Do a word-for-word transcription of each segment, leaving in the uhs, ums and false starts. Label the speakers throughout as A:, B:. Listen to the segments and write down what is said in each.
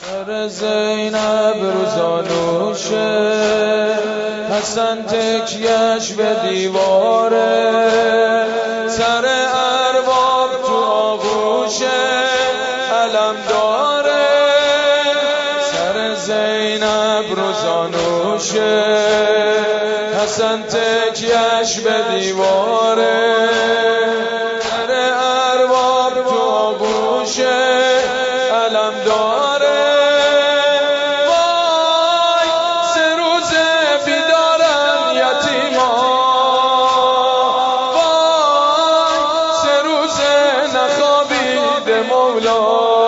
A: سر زینب روزانوشه، حسن تکیش به دیواره، سر ارباب تو آغوشه علم داره. سر زینب روزانوشه، حسن تکیش به دیواره، سر ارباب تو آغوشه علم داره. وای سه روز بیدارن یتیما، وای سه روز نخوابید مولا،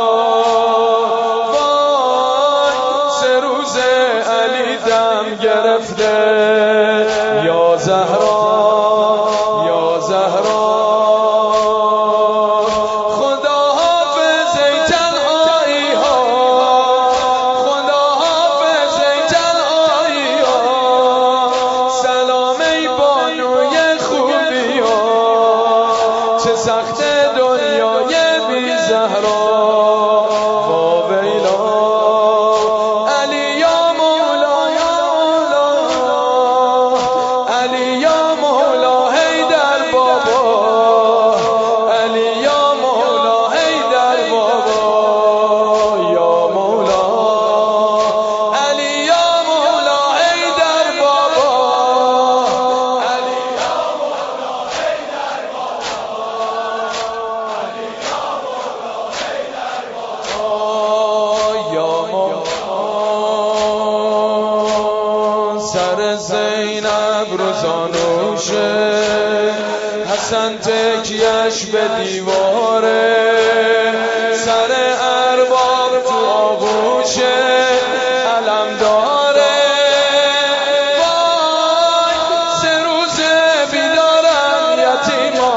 A: وای سه روز علی دم گرفته. یا زهرا یا زهرا سخت دنیای بی زهرا. واویلا علی یا مولا یا مولا، علی یا مولا حیدر بابا، علی یا مولا حیدر بابا، یا مولا علی یا مولا حیدر بابا، علی یا مولا حیدر سر زینب روزانوشه، حسن تکیش به دیواره، سر ارباب تو آغوشه علم داره. وای سه روز بیدارن یتیما،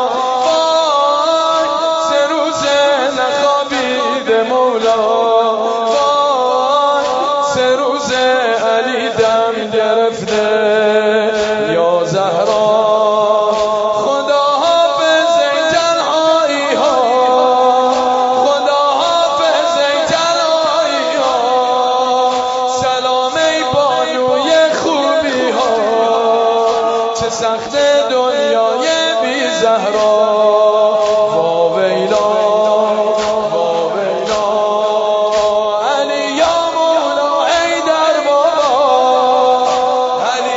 A: وای سه روز نخوابید مولا، وای سه روز علی دم گرفته. یا زهرا خدا حافظ ای تنهایی ها، خدا حافظ ای تنهایی ها، سلام ای بانوی خوبی ها، چه سخت دنیای بی زهرا. واویلا واویلا علی یا مولا حیدر بابا، علی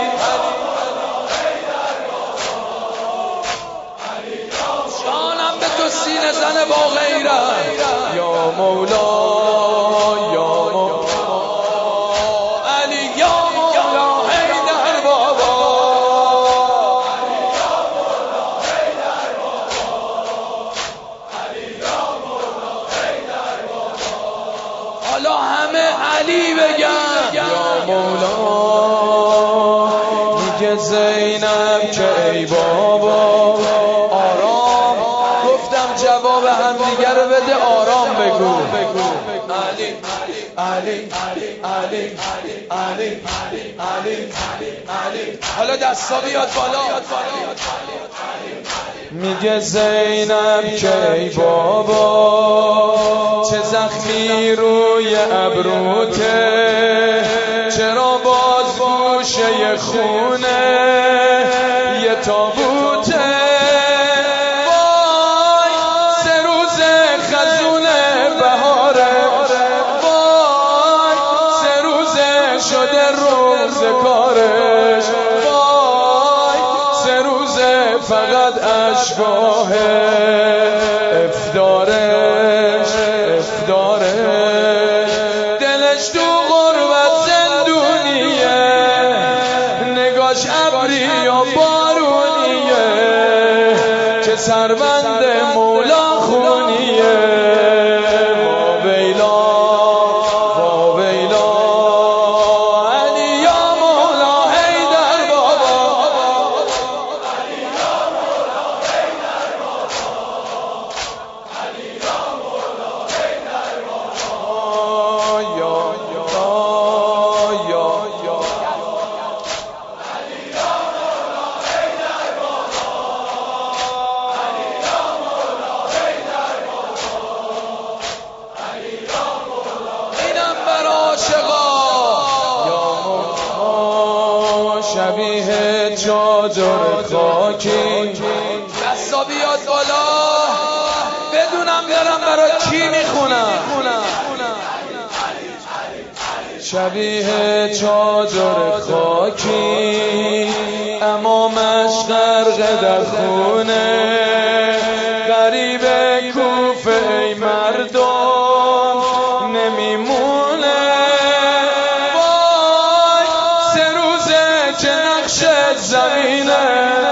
A: جانم به تو سینه زنه با غیرت. یا مولا یا مولا علی یا مولا حیدر بابا، علی یا مولا حیدر بابا، علی یا مولا حیدر بابا. حالا همه علی بگن. یا مولا میگه زینب که ای بابا آرام، گفتم جواب هم دیگر رو بده آرام بگو. علی علی علی علی علی علی. حالا دستا بیاد بالا. میگه زینب که ای بابا چه زخمی روی ابروته، چرا باز گوشه خونه یه تابوته. وای سه روز خزونه بهاره، وای سه روز شده روز کارش، وای سه روز فقط اشکاه افتارش افتارش. دلش تو غربت زندونیه، نگاش ابری یا بارونیه، که سربند مولا خونیه. واویلا واویلا علی یا مولا حیدر بابا، علی یا مولا حیدر بابا، علی یا مولا حیدر بابا. یا کی میخونم؟ شبیه چادر خاکی امامش غرق در خونه، غریب کوفه ای مردم نمیمونه. وای سه روزه که نقش زمینه،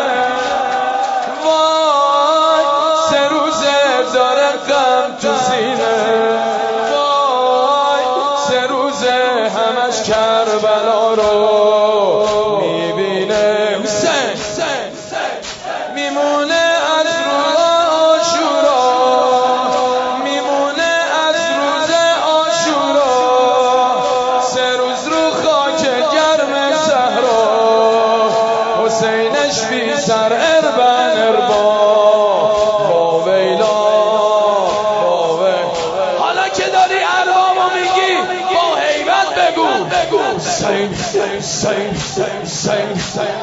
A: وای سه روزه داره غم تو سینه، وای سه روزه همش کربلا رو میبینه. حسین میمونه از روز عاشورا، میمونه از روز عاشورا، سه روز رو خاک گرم صحرا، حسینش بی سر اربن اربا با ویلا با ویلا. حالا که داری اربابو میگی با هیبت بگو حسین حسین حسین حسین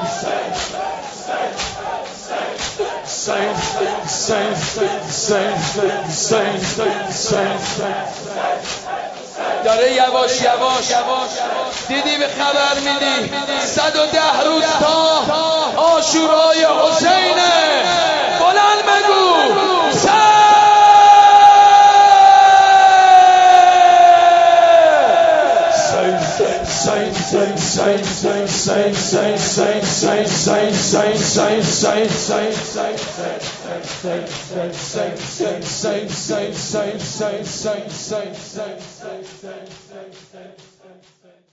A: داره یواش یواش دیدی به خبر میدی صد و ده روز تا عاشورای حسینه. بلند بگو Say